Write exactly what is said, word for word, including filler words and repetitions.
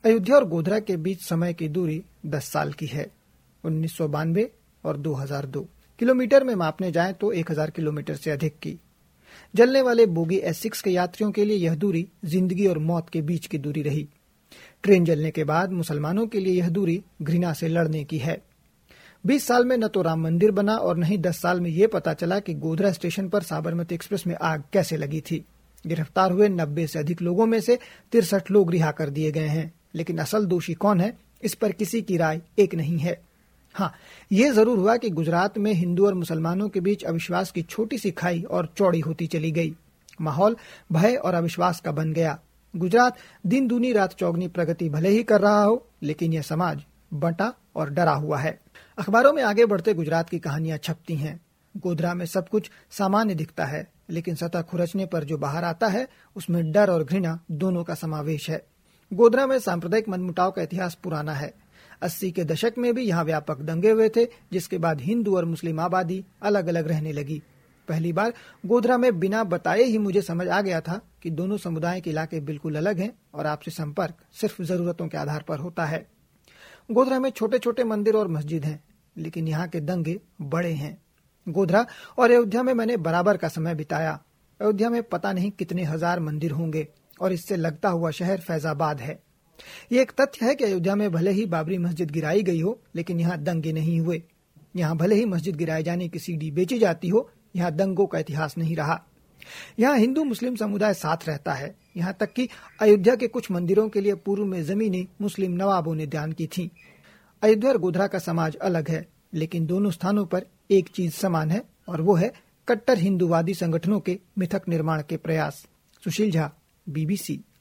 अयोध्या और गोधरा के बीच समय की दूरी दस साल की है। उन्नीस सौ बानवे और दो हज़ार दो किलोमीटर में मापने जाएं तो एक हज़ार किलोमीटर से अधिक की। जलने वाले बोगी एस सिक्स के यात्रियों के लिए यह दूरी जिंदगी और मौत के बीच की दूरी रही। ट्रेन जलने के बाद मुसलमानों के लिए यह दूरी घृणा से लड़ने की है। बीस साल में न तो राम मंदिर बना और न ही दस साल में ये पता चला कि गोधरा स्टेशन पर साबरमती एक्सप्रेस में आग कैसे लगी थी। गिरफ्तार हुए नब्बे से अधिक लोगों में से तिरसठ लोग रिहा कर दिए गए हैं, लेकिन असल दोषी कौन है, इस पर किसी की राय एक नहीं है। हाँ, ये जरूर हुआ कि गुजरात में हिंदू और मुसलमानों के बीच अविश्वास की छोटी सी खाई और चौड़ी होती चली गई। माहौल भय और अविश्वास का बन गया। गुजरात दिन दूनी रात चौगनी प्रगति भले ही कर रहा हो, लेकिन यह समाज बंटा और डरा हुआ है। अखबारों में आगे बढ़ते गुजरात की कहानियां छपती हैं। गोधरा में सब कुछ सामान्य दिखता है, लेकिन सतह खुरचने पर जो बाहर आता है उसमें डर और घृणा दोनों का समावेश है। गोधरा में सांप्रदायिक मनमुटाव का इतिहास पुराना है। अस्सी के दशक में भी यहाँ व्यापक दंगे हुए थे, जिसके बाद हिंदू और मुस्लिम आबादी अलग अलग रहने लगी। पहली बार गोधरा में बिना बताए ही मुझे समझ आ गया था कि दोनों समुदाय के इलाके बिल्कुल अलग हैं और आपसी संपर्क सिर्फ जरूरतों के आधार पर होता है। गोधरा में छोटे छोटे मंदिर और मस्जिद हैं, लेकिन यहाँ के दंगे बड़े हैं। गोधरा और अयोध्या में मैंने बराबर का समय बिताया। अयोध्या में पता नहीं कितने हजार मंदिर होंगे और इससे लगता हुआ शहर फैजाबाद है। ये एक तथ्य है कि अयोध्या में भले ही बाबरी मस्जिद गिराई गई हो, लेकिन यहाँ दंगे नहीं हुए। यहाँ भले ही मस्जिद गिराए जाने की सीडी बेची जाती हो, यहाँ दंगों का इतिहास नहीं रहा। यहाँ हिंदू मुस्लिम समुदाय साथ रहता है। यहाँ तक कि अयोध्या के कुछ मंदिरों के लिए पूर्व में जमीनें मुस्लिम नवाबों ने दान की थी। अयोध्या और गोधरा का समाज अलग है, लेकिन दोनों स्थानों पर एक चीज समान है, और वो है कट्टर हिंदूवादी संगठनों के मिथक निर्माण के प्रयास। सुशील झा, बीबीसी।